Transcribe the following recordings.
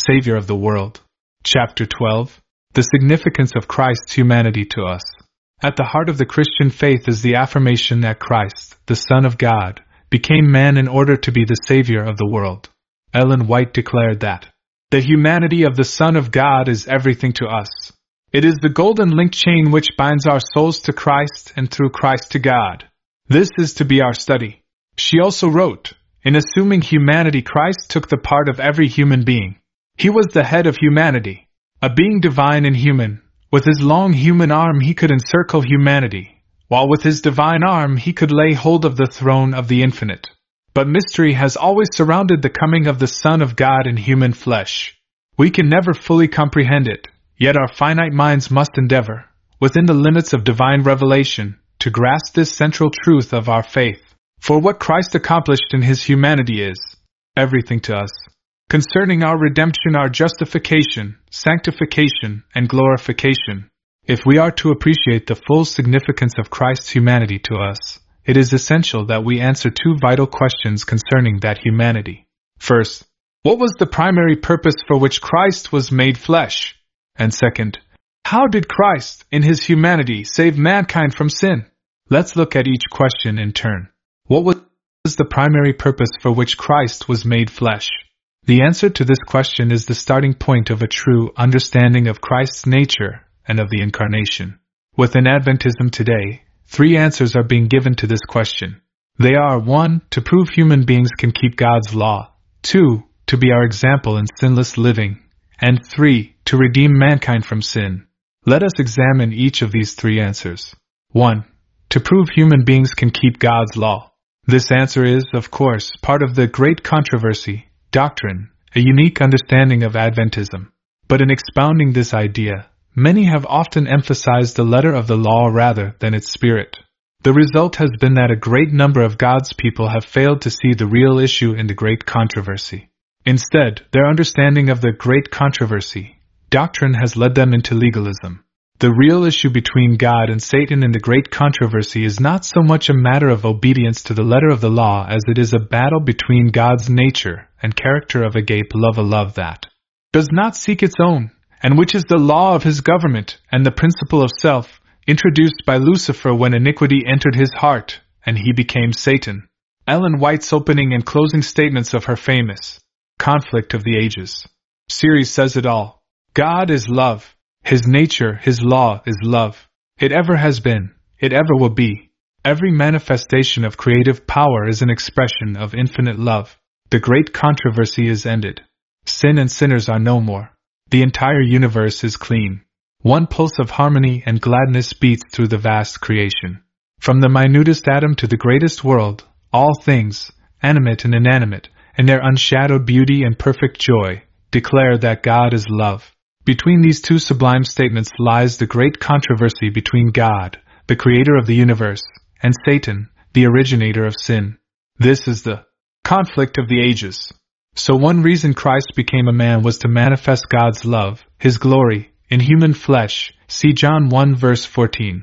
Savior of the world. Chapter 12. The significance of Christ's humanity to us. At the heart of the Christian faith is the affirmation that Christ, the Son of God, became man in order to be the Savior of the world. Ellen White declared that the humanity of the Son of God is everything to us. It is the golden link chain which binds our souls to Christ and through Christ to God. This is to be our study. She also wrote, in assuming humanity, Christ took the part of every human being. He was the head of humanity, a being divine and human. With his long human arm he could encircle humanity, while with his divine arm he could lay hold of the throne of the infinite. But mystery has always surrounded the coming of the Son of God in human flesh. We can never fully comprehend it, yet our finite minds must endeavor, within the limits of divine revelation, to grasp this central truth of our faith. For what Christ accomplished in his humanity is everything to us. Concerning our redemption, our justification, sanctification, and glorification, if we are to appreciate the full significance of Christ's humanity to us, it is essential that we answer two vital questions concerning that humanity. First, what was the primary purpose for which Christ was made flesh? And second, how did Christ, in his humanity, save mankind from sin? Let's look at each question in turn. What was the primary purpose for which Christ was made flesh? The answer to this question is the starting point of a true understanding of Christ's nature and of the Incarnation. Within Adventism today, three answers are being given to this question. They are 1. To prove human beings can keep God's law, 2. To be our example in sinless living, and 3. To redeem mankind from sin. Let us examine each of these three answers. 1. To prove human beings can keep God's law. This answer is, of course, part of the great controversy, doctrine, a unique understanding of Adventism. But in expounding this idea, many have often emphasized the letter of the law rather than its spirit. The result has been that a great number of God's people have failed to see the real issue in the great controversy. Instead, their understanding of the great controversy, doctrine, has led them into legalism. The real issue between God and Satan in the great controversy is not so much a matter of obedience to the letter of the law as it is a battle between God's nature and character of agape love, a love that does not seek its own, and which is the law of his government and the principle of self, introduced by Lucifer when iniquity entered his heart, and he became Satan. Ellen White's opening and closing statements of her famous Conflict of the Ages series says it all. God is love. His nature, his law, is love. It ever has been. It ever will be. Every manifestation of creative power is an expression of infinite love. The great controversy is ended. Sin and sinners are no more. The entire universe is clean. One pulse of harmony and gladness beats through the vast creation. From the minutest atom to the greatest world, all things, animate and inanimate, in their unshadowed beauty and perfect joy, declare that God is love. Between these two sublime statements lies the great controversy between God, the creator of the universe, and Satan, the originator of sin. This is the conflict of the ages. So one reason Christ became a man was to manifest God's love, his glory, in human flesh. See John 1 verse 14,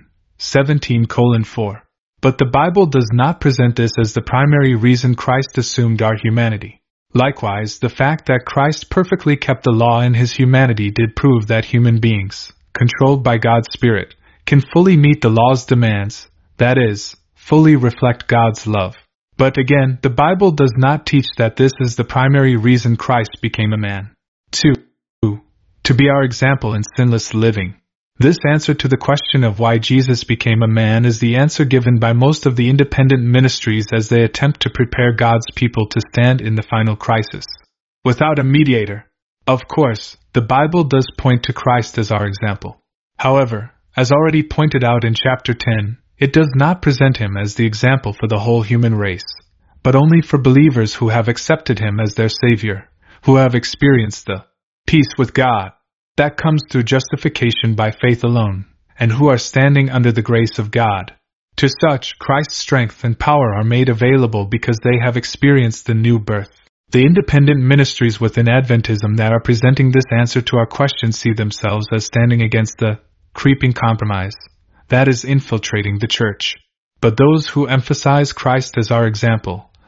17:4. But the Bible does not present this as the primary reason Christ assumed our humanity. Likewise, the fact that Christ perfectly kept the law in his humanity did prove that human beings, controlled by God's Spirit, can fully meet the law's demands, that is, fully reflect God's love. But again, the Bible does not teach that this is the primary reason Christ became a man. 2. To be our example in sinless living. This answer to the question of why Jesus became a man is the answer given by most of the independent ministries as they attempt to prepare God's people to stand in the final crisis. Without a mediator. Of course, the Bible does point to Christ as our example. However, as already pointed out in chapter 10, it does not present him as the example for the whole human race, but only for believers who have accepted him as their Savior, who have experienced the peace with God that comes through justification by faith alone, and who are standing under the grace of God. To such, Christ's strength and power are made available because they have experienced the new birth. The independent ministries within Adventism that are presenting this answer to our question see themselves as standing against the creeping compromise that is infiltrating the church. But those who emphasize Christ as our example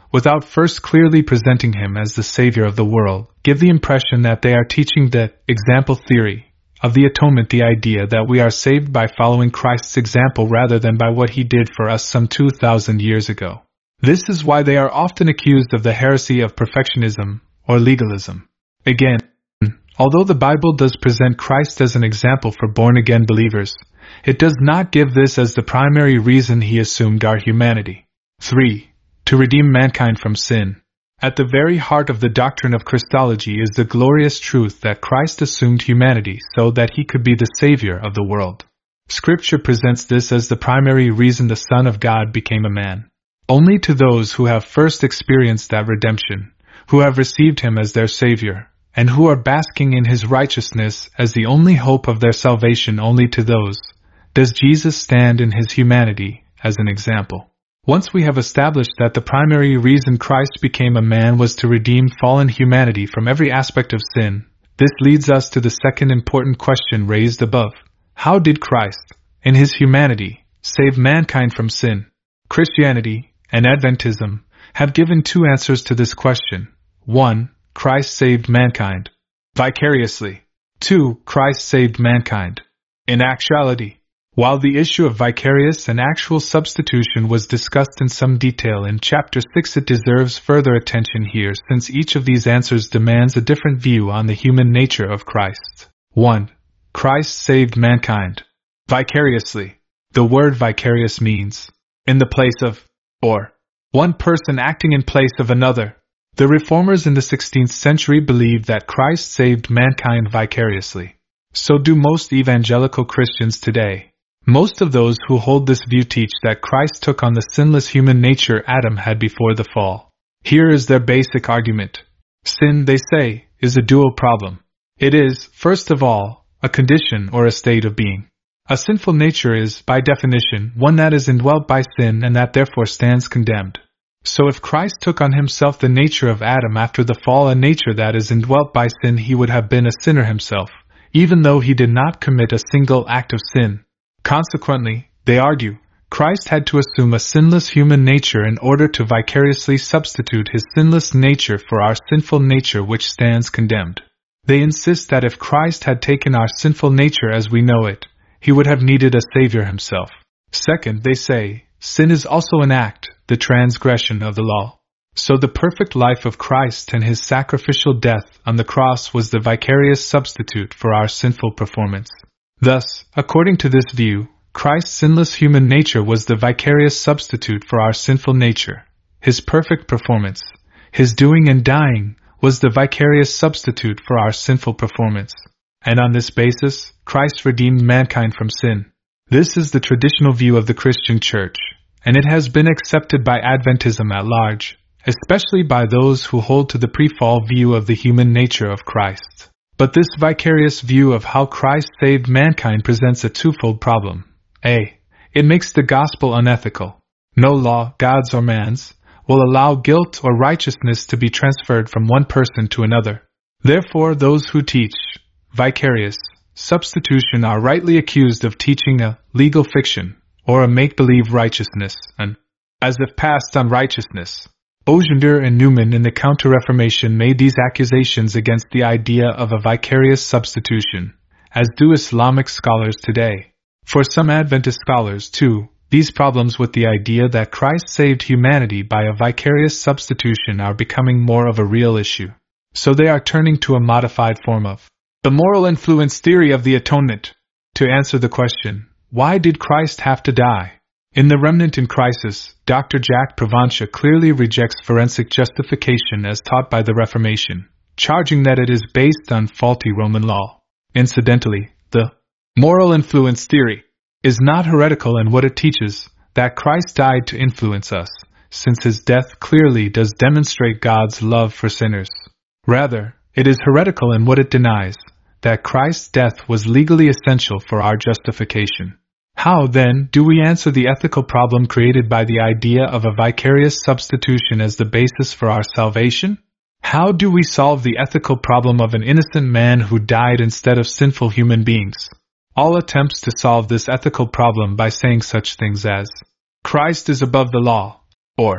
without first clearly presenting him as the Savior of the world, give the impression that they are teaching the example theory of the atonement, the idea that we are saved by following Christ's example rather than by what he did for us some 2,000 years ago. This is why they are often accused of the heresy of perfectionism or legalism. Again, although the Bible does present Christ as an example for born-again believers, it does not give this as the primary reason he assumed our humanity. 3. To redeem mankind from sin. At the very heart of the doctrine of Christology is the glorious truth that Christ assumed humanity so that he could be the Savior of the world. Scripture presents this as the primary reason the Son of God became a man. Only to those who have first experienced that redemption, who have received him as their Savior, and who are basking in his righteousness as the only hope of their salvation, only to those does Jesus stand in his humanity as an example. Once we have established that the primary reason Christ became a man was to redeem fallen humanity from every aspect of sin, this leads us to the second important question raised above. How did Christ, in his humanity, save mankind from sin? Christianity and Adventism have given two answers to this question. 1. Christ saved mankind vicariously. 2. Christ saved mankind in actuality. While the issue of vicarious and actual substitution was discussed in some detail in Chapter 6, it deserves further attention here since each of these answers demands a different view on the human nature of Christ. 1. Christ saved mankind vicariously. The word vicarious means in the place of, or one person acting in place of another. The Reformers in the 16th century believed that Christ saved mankind vicariously. So do most evangelical Christians today. Most of those who hold this view teach that Christ took on the sinless human nature Adam had before the fall. Here is their basic argument. Sin, they say, is a dual problem. It is, first of all, a condition or a state of being. A sinful nature is, by definition, one that is indwelt by sin and that therefore stands condemned. So if Christ took on himself the nature of Adam after the fall, a nature that is indwelt by sin, he would have been a sinner himself, even though he did not commit a single act of sin. Consequently, they argue, Christ had to assume a sinless human nature in order to vicariously substitute his sinless nature for our sinful nature which stands condemned. They insist that if Christ had taken our sinful nature as we know it, he would have needed a Savior himself. Second, they say, sin is also an act, the transgression of the law. So the perfect life of Christ and his sacrificial death on the cross was the vicarious substitute for our sinful performance. Thus, according to this view, Christ's sinless human nature was the vicarious substitute for our sinful nature. His perfect performance, his doing and dying, was the vicarious substitute for our sinful performance. And on this basis, Christ redeemed mankind from sin. This is the traditional view of the Christian Church, and it has been accepted by Adventism at large, especially by those who hold to the pre-fall view of the human nature of Christ. But this vicarious view of how Christ saved mankind presents a twofold problem. A. It makes the gospel unethical. No law, God's or man's, will allow guilt or righteousness to be transferred from one person to another. Therefore, those who teach vicarious substitution are rightly accused of teaching a legal fiction or a make-believe righteousness, and as if passed on righteousness. Osiander and Newman in the Counter-Reformation made these accusations against the idea of a vicarious substitution, as do Islamic scholars today. For some Adventist scholars, too, these problems with the idea that Christ saved humanity by a vicarious substitution are becoming more of a real issue. So they are turning to a modified form of the moral influence theory of the atonement to answer the question, why did Christ have to die? In The Remnant in Crisis, Dr. Jack Provencha clearly rejects forensic justification as taught by the Reformation, charging that it is based on faulty Roman law. Incidentally, the moral influence theory is not heretical in what it teaches, that Christ died to influence us, since his death clearly does demonstrate God's love for sinners. Rather, it is heretical in what it denies, that Christ's death was legally essential for our justification. How, then, do we answer the ethical problem created by the idea of a vicarious substitution as the basis for our salvation? How do we solve the ethical problem of an innocent man who died instead of sinful human beings? All attempts to solve this ethical problem by saying such things as, Christ is above the law, or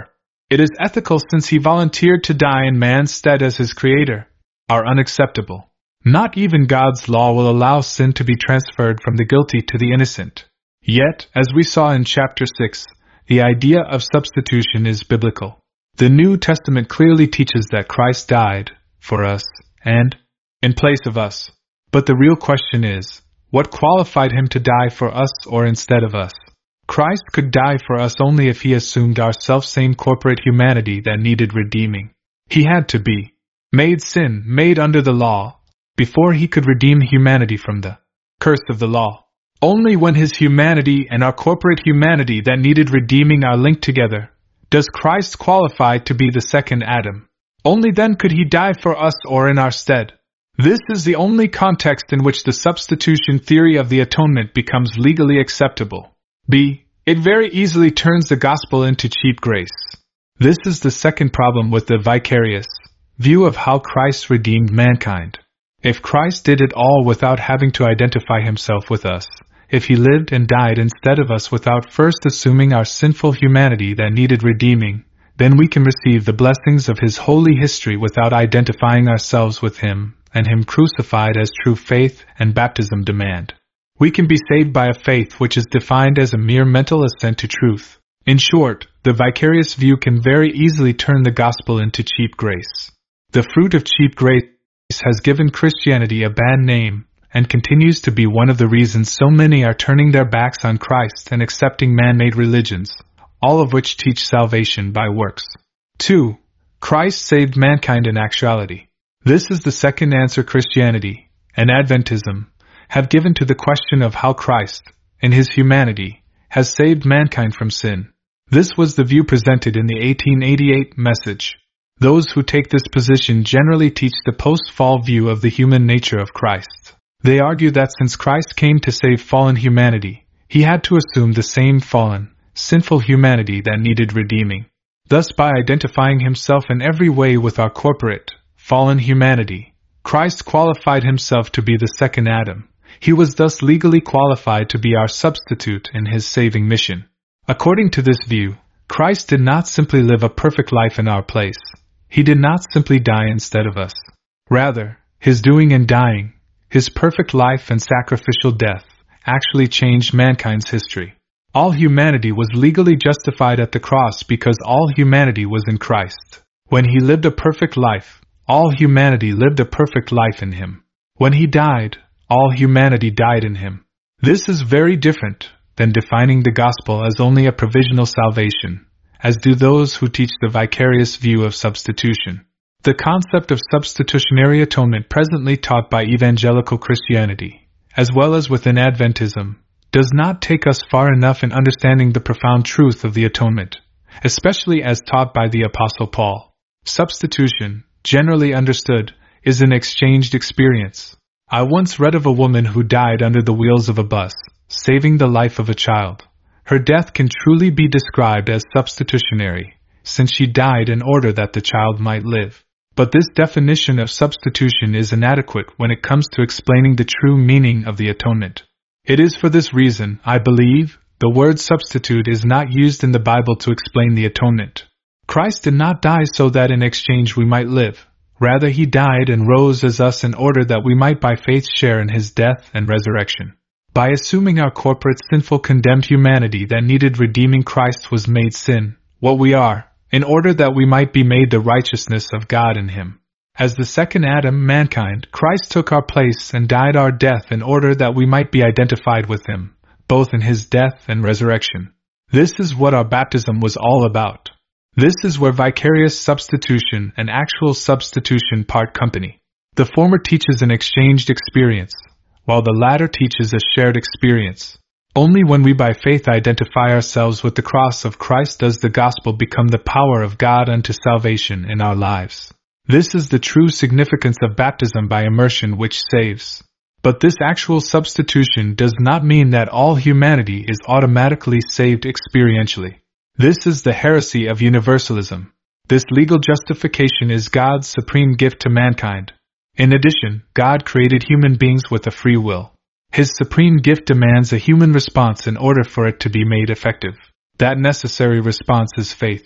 It is ethical since he volunteered to die in man's stead as his creator, are unacceptable. Not even God's law will allow sin to be transferred from the guilty to the innocent. Yet, as we saw in chapter 6, the idea of substitution is biblical. The New Testament clearly teaches that Christ died for us and in place of us. But the real question is, what qualified him to die for us or instead of us? Christ could die for us only if he assumed our self-same corporate humanity that needed redeeming. He had to be made sin, made under the law, before he could redeem humanity from the curse of the law. Only when his humanity and our corporate humanity that needed redeeming are linked together does Christ qualify to be the second Adam. Only then could he die for us or in our stead. This is the only context in which the substitution theory of the atonement becomes legally acceptable. B. It very easily turns the gospel into cheap grace. This is the second problem with the vicarious view of how Christ redeemed mankind. If Christ did it all without having to identify himself with us, if he lived and died instead of us without first assuming our sinful humanity that needed redeeming, then we can receive the blessings of his holy history without identifying ourselves with him and him crucified as true faith and baptism demand. We can be saved by a faith which is defined as a mere mental assent to truth. In short, the vicarious view can very easily turn the gospel into cheap grace. The fruit of cheap grace has given Christianity a bad name and continues to be one of the reasons so many are turning their backs on Christ and accepting man-made religions, all of which teach salvation by works. 2. Christ saved mankind in actuality. This is the second answer Christianity and Adventism have given to the question of how Christ, in his humanity, has saved mankind from sin. This was the view presented in the 1888 Message. Those who take this position generally teach the post-fall view of the human nature of Christ. They argue that since Christ came to save fallen humanity, he had to assume the same fallen, sinful humanity that needed redeeming. Thus, by identifying himself in every way with our corporate, fallen humanity, Christ qualified himself to be the second Adam. He was thus legally qualified to be our substitute in his saving mission. According to this view, Christ did not simply live a perfect life in our place. He did not simply die instead of us. Rather, his doing and dying, his perfect life and sacrificial death, actually changed mankind's history. All humanity was legally justified at the cross because all humanity was in Christ. When he lived a perfect life, all humanity lived a perfect life in him. When he died, all humanity died in him. This is very different than defining the gospel as only a provisional salvation, as do those who teach the vicarious view of substitution. The concept of substitutionary atonement presently taught by evangelical Christianity, as well as within Adventism, does not take us far enough in understanding the profound truth of the atonement, especially as taught by the Apostle Paul. Substitution, generally understood, is an exchanged experience. I once read of a woman who died under the wheels of a bus, saving the life of a child. Her death can truly be described as substitutionary, since she died in order that the child might live. But this definition of substitution is inadequate when it comes to explaining the true meaning of the atonement. It is for this reason, I believe, the word substitute is not used in the Bible to explain the atonement. Christ did not die so that in exchange we might live. Rather, he died and rose as us in order that we might by faith share in his death and resurrection. By assuming our corporate sinful condemned humanity that needed redeeming, Christ was made sin, what we are, in order that we might be made the righteousness of God in him. As the second Adam, mankind, Christ took our place and died our death in order that we might be identified with him, both in his death and resurrection. This is what our baptism was all about. This is where vicarious substitution and actual substitution part company. The former teaches an exchanged experience, while the latter teaches a shared experience. Only when we by faith identify ourselves with the cross of Christ does the gospel become the power of God unto salvation in our lives. This is the true significance of baptism by immersion which saves. But this actual substitution does not mean that all humanity is automatically saved experientially. This is the heresy of universalism. This legal justification is God's supreme gift to mankind. In addition, God created human beings with a free will. His supreme gift demands a human response in order for it to be made effective. That necessary response is faith.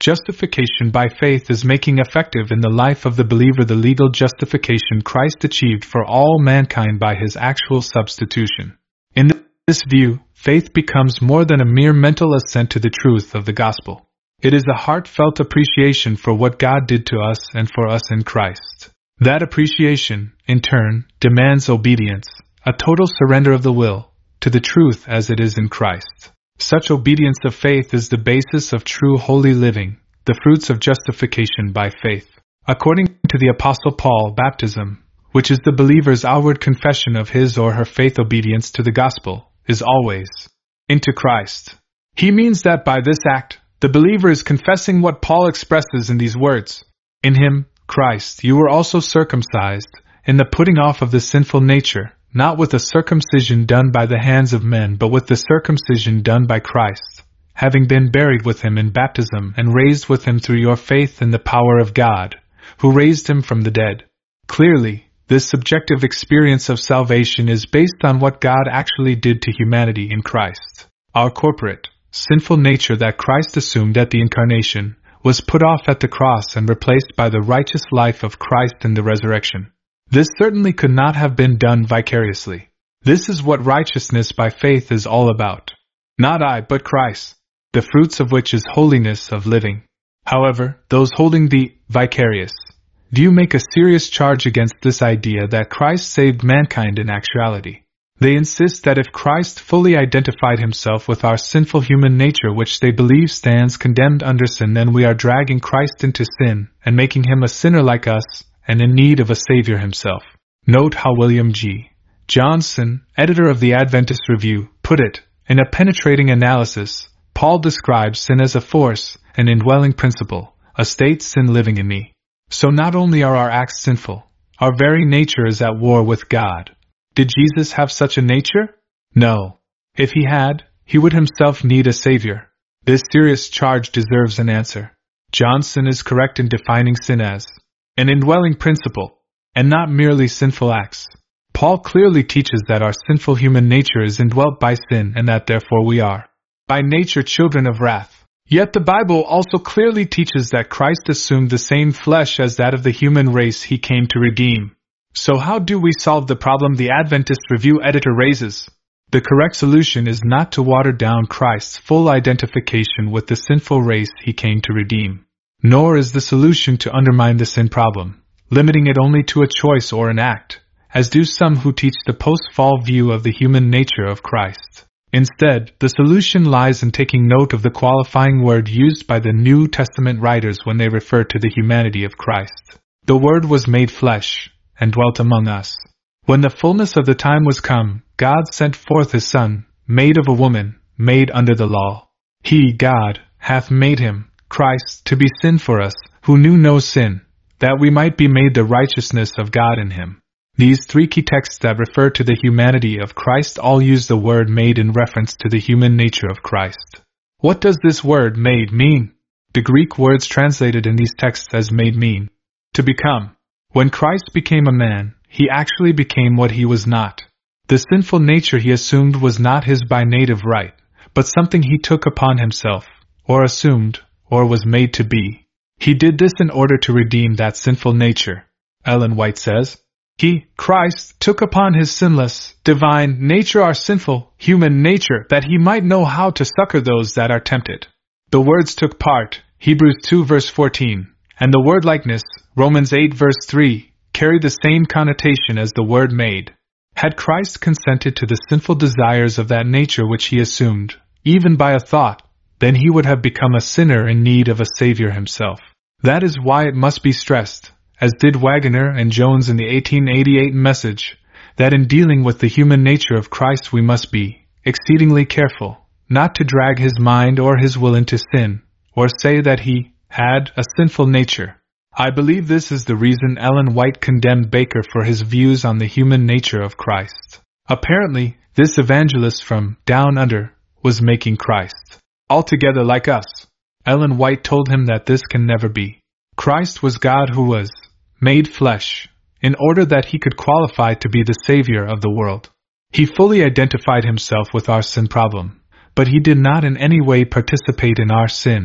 Justification by faith is making effective in the life of the believer the legal justification Christ achieved for all mankind by his actual substitution. In this view, faith becomes more than a mere mental assent to the truth of the gospel. It is a heartfelt appreciation for what God did to us and for us in Christ. That appreciation, in turn, demands obedience, a total surrender of the will, to the truth as it is in Christ. Such obedience of faith is the basis of true holy living, the fruits of justification by faith. According to the Apostle Paul, baptism, which is the believer's outward confession of his or her faith obedience to the gospel, is always into Christ. He means that by this act, the believer is confessing what Paul expresses in these words. In him, Christ, you were also circumcised, in the putting off of the sinful nature, not with a circumcision done by the hands of men but with the circumcision done by Christ, having been buried with him in baptism and raised with him through your faith in the power of God, who raised him from the dead. Clearly, this subjective experience of salvation is based on what God actually did to humanity in Christ. Our corporate, sinful nature that Christ assumed at the incarnation was put off at the cross and replaced by the righteous life of Christ in the resurrection. This certainly could not have been done vicariously. This is what righteousness by faith is all about. Not I, but Christ, the fruits of which is holiness of living. However, those holding the vicarious view make a serious charge against this idea that Christ saved mankind in actuality. They insist that if Christ fully identified himself with our sinful human nature which they believe stands condemned under sin, then we are dragging Christ into sin and making him a sinner like us and in need of a Savior himself. Note how William G. Johnson, editor of the Adventist Review, put it. In a penetrating analysis, Paul describes sin as a force, an indwelling principle, a state sin living in me. So not only are our acts sinful, our very nature is at war with God. Did Jesus have such a nature? No. If he had, he would himself need a Savior. This serious charge deserves an answer. Johnson is correct in defining sin as an indwelling principle, and not merely sinful acts. Paul clearly teaches that our sinful human nature is indwelt by sin and that therefore we are, by nature, children of wrath. Yet the Bible also clearly teaches that Christ assumed the same flesh as that of the human race he came to redeem. So how do we solve the problem the Adventist Review editor raises? The correct solution is not to water down Christ's full identification with the sinful race he came to redeem. Nor is the solution to undermine the sin problem, limiting it only to a choice or an act, as do some who teach the post-fall view of the human nature of Christ. Instead, the solution lies in taking note of the qualifying word used by the New Testament writers when they refer to the humanity of Christ. The Word was made flesh, and dwelt among us. When the fullness of the time was come, God sent forth his Son, made of a woman, made under the law. He, God, hath made him, Christ, to be sin for us, who knew no sin, that we might be made the righteousness of God in him. These three key texts that refer to the humanity of Christ all use the word made in reference to the human nature of Christ. What does this word made mean? The Greek words translated in these texts as made mean to become. When Christ became a man, he actually became what he was not. The sinful nature he assumed was not his by native right, but something he took upon himself, or assumed, or was made to be. He did this in order to redeem that sinful nature. Ellen White says, He, Christ, took upon his sinless, divine nature our sinful, human nature, that he might know how to succor those that are tempted. The words took part, Hebrews 2 verse 14, and the word likeness, Romans 8 verse 3, carry the same connotation as the word made. Had Christ consented to the sinful desires of that nature which he assumed, even by a thought, then he would have become a sinner in need of a Savior himself. That is why it must be stressed, as did Waggoner and Jones in the 1888 Message, that in dealing with the human nature of Christ we must be exceedingly careful, not to drag his mind or his will into sin, or say that he had a sinful nature. I believe this is the reason Ellen White condemned Baker for his views on the human nature of Christ. Apparently, this evangelist from down under was making Christ altogether like us. Ellen White told him that this can never be. Christ was God who was made flesh, in order that he could qualify to be the Savior of the world. He fully identified himself with our sin problem, but he did not in any way participate in our sin,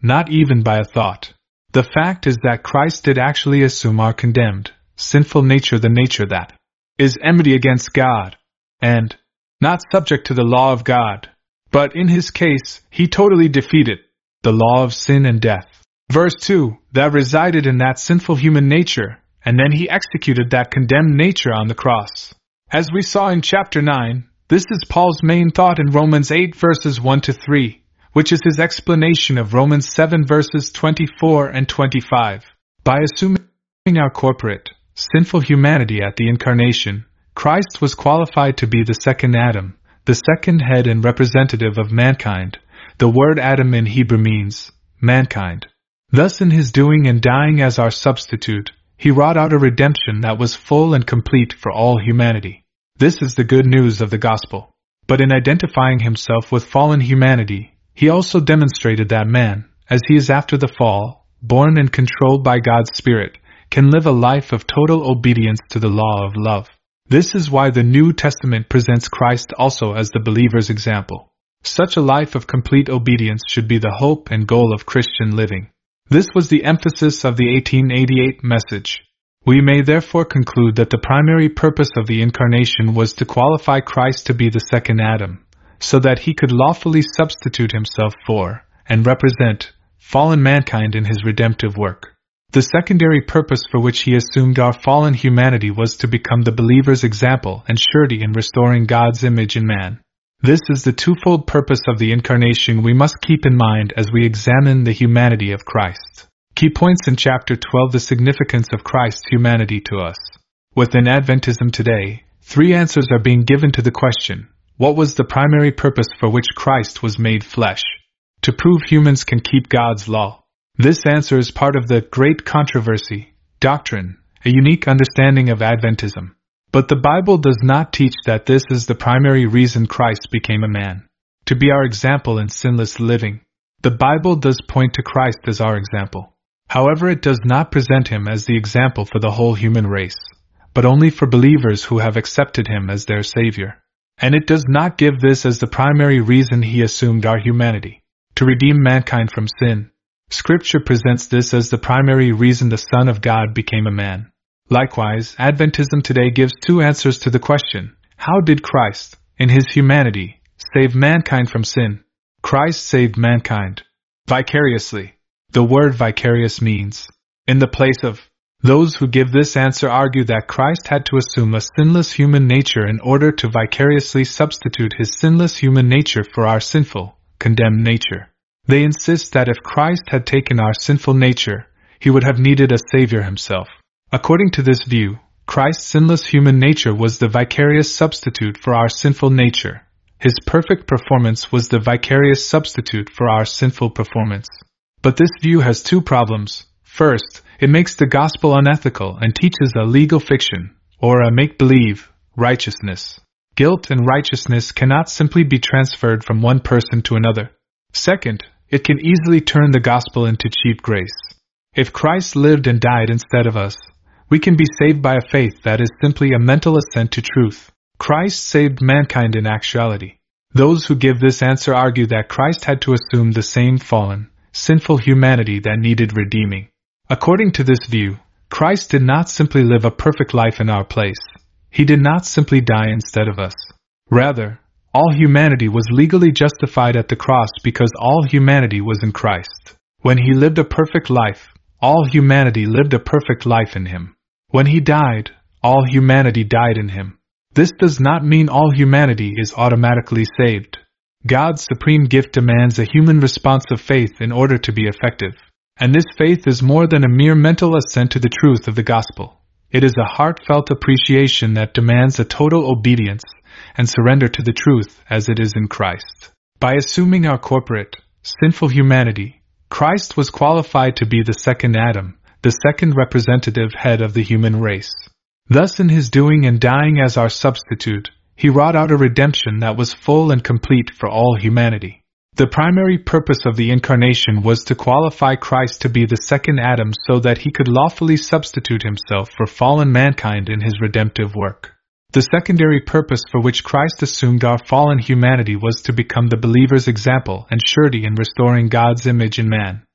not even by a thought. The fact is that Christ did actually assume our condemned, sinful nature, the nature that is enmity against God, and not subject to the law of God. But in his case, he totally defeated the law of sin and death. Verse 2, that resided in that sinful human nature, and then he executed that condemned nature on the cross. As we saw in chapter 9, this is Paul's main thought in Romans 8 verses 1 to 3, which is his explanation of Romans 7 verses 24 and 25. By assuming our corporate, sinful humanity at the incarnation, Christ was qualified to be the second Adam, the second head and representative of mankind. The word Adam in Hebrew means mankind. Thus in his doing and dying as our substitute, he wrought out a redemption that was full and complete for all humanity. This is the good news of the gospel. But in identifying himself with fallen humanity, he also demonstrated that man, as he is after the fall, born and controlled by God's Spirit, can live a life of total obedience to the law of love. This is why the New Testament presents Christ also as the believer's example. Such a life of complete obedience should be the hope and goal of Christian living. This was the emphasis of the 1888 message. We may therefore conclude that the primary purpose of the incarnation was to qualify Christ to be the second Adam, so that he could lawfully substitute himself for, and represent, fallen mankind in his redemptive work. The secondary purpose for which he assumed our fallen humanity was to become the believer's example and surety in restoring God's image in man. This is the twofold purpose of the incarnation we must keep in mind as we examine the humanity of Christ. Key points in chapter 12: the significance of Christ's humanity to us. Within Adventism today, 3 answers are being given to the question, what was the primary purpose for which Christ was made flesh? To prove humans can keep God's law. This answer is part of the Great Controversy, doctrine, a unique understanding of Adventism. But the Bible does not teach that this is the primary reason Christ became a man. To be our example in sinless living. The Bible does point to Christ as our example. However, it does not present him as the example for the whole human race, but only for believers who have accepted him as their Savior. And it does not give this as the primary reason he assumed our humanity, to redeem mankind from sin. Scripture presents this as the primary reason the Son of God became a man. Likewise, Adventism today gives 2 answers to the question, how did Christ, in his humanity, save mankind from sin? Christ saved mankind vicariously. The word vicarious means, in the place of. Those who give this answer argue that Christ had to assume a sinless human nature in order to vicariously substitute his sinless human nature for our sinful, condemned nature. They insist that if Christ had taken our sinful nature, he would have needed a Savior himself. According to this view, Christ's sinless human nature was the vicarious substitute for our sinful nature. His perfect performance was the vicarious substitute for our sinful performance. But this view has 2 problems. First, it makes the gospel unethical and teaches a legal fiction, or a make-believe, righteousness. Guilt and righteousness cannot simply be transferred from one person to another. Second, it can easily turn the gospel into cheap grace. If Christ lived and died instead of us, we can be saved by a faith that is simply a mental assent to truth. Christ saved mankind in actuality. Those who give this answer argue that Christ had to assume the same fallen, sinful humanity that needed redeeming. According to this view, Christ did not simply live a perfect life in our place. He did not simply die instead of us. Rather, all humanity was legally justified at the cross because all humanity was in Christ. When he lived a perfect life, all humanity lived a perfect life in him. When he died, all humanity died in him. This does not mean all humanity is automatically saved. God's supreme gift demands a human response of faith in order to be effective. And this faith is more than a mere mental assent to the truth of the gospel. It is a heartfelt appreciation that demands a total obedience and surrender to the truth as it is in Christ. By assuming our corporate, sinful humanity, Christ was qualified to be the second Adam, the second representative head of the human race. Thus in his doing and dying as our substitute, he wrought out a redemption that was full and complete for all humanity. The primary purpose of the incarnation was to qualify Christ to be the second Adam so that he could lawfully substitute himself for fallen mankind in his redemptive work. The secondary purpose for which Christ assumed our fallen humanity was to become the believer's example and surety in restoring God's image in man.